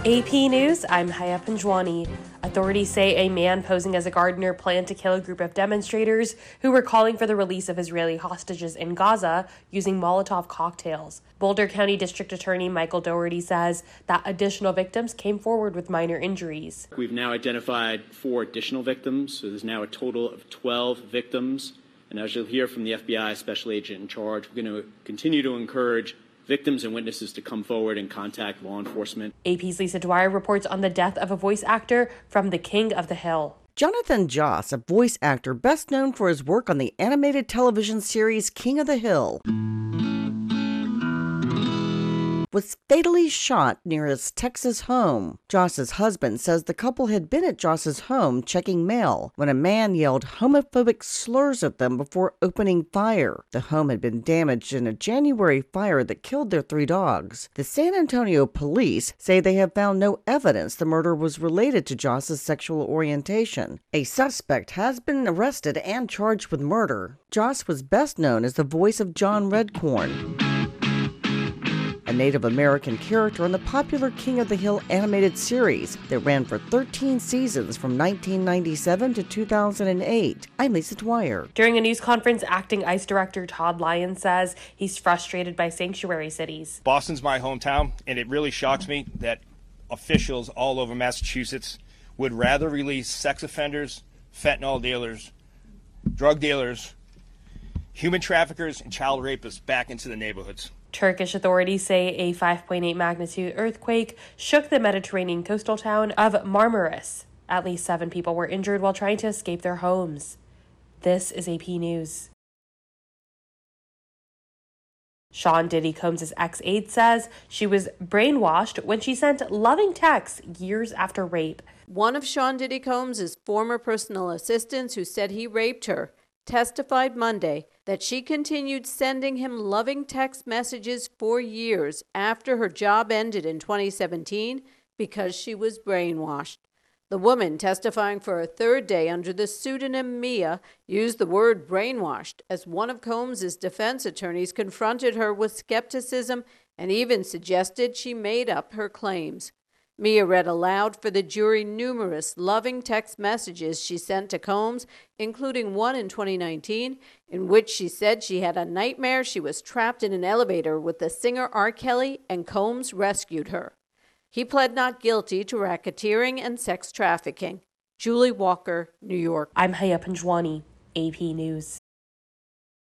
AP News, I'm Haya Panjwani. Authorities say a man posing as a gardener planned to kill a group of demonstrators who were calling for the release of Israeli hostages in Gaza using Molotov cocktails. Boulder County District Attorney Michael Doherty says that additional victims came forward with minor injuries. We've now identified 4 additional victims, so there's now a total of 12 victims. And as you'll hear from the FBI special agent in charge, we're going to continue to encourage victims and witnesses to come forward and contact law enforcement. AP's Lisa Dwyer reports on the death of a voice actor from The King of the Hill. Jonathan Joss, a voice actor best known for his work on the animated television series King of the Hill, was fatally shot near his Texas home. Joss's husband says the couple had been at Joss's home checking mail when a man yelled homophobic slurs at them before opening fire. The home had been damaged in a January fire that killed their 3 dogs. The San Antonio police say they have found no evidence the murder was related to Joss's sexual orientation. A suspect has been arrested and charged with murder. Joss was best known as the voice of John Redcorn, a Native American character on the popular King of the Hill animated series that ran for 13 seasons from 1997 to 2008. I'm Lisa Dwyer. During a news conference, acting ICE Director Todd Lyons says he's frustrated by sanctuary cities. Boston's my hometown, and it really shocks me that officials all over Massachusetts would rather release sex offenders, fentanyl dealers, drug dealers, human traffickers, and child rapists back into the neighborhoods. Turkish authorities say a 5.8 magnitude earthquake shook the Mediterranean coastal town of Marmaris. At least 7 people were injured while trying to escape their homes. This is AP News. Sean Diddy Combs' ex-aide says she was brainwashed when she sent loving texts years after rape. One of Sean Diddy Combs' former personal assistants who said he raped her testified Monday that she continued sending him loving text messages for years after her job ended in 2017 because she was brainwashed. The woman, testifying for a 3rd day under the pseudonym Mia, used the word brainwashed as one of Combs' defense attorneys confronted her with skepticism and even suggested she made up her claims. Mia read aloud for the jury numerous loving text messages she sent to Combs, including one in 2019, in which she said she had a nightmare she was trapped in an elevator with the singer R. Kelly and Combs rescued her. He pled not guilty to racketeering and sex trafficking. Julie Walker, New York. I'm Haya Panjwani, AP News.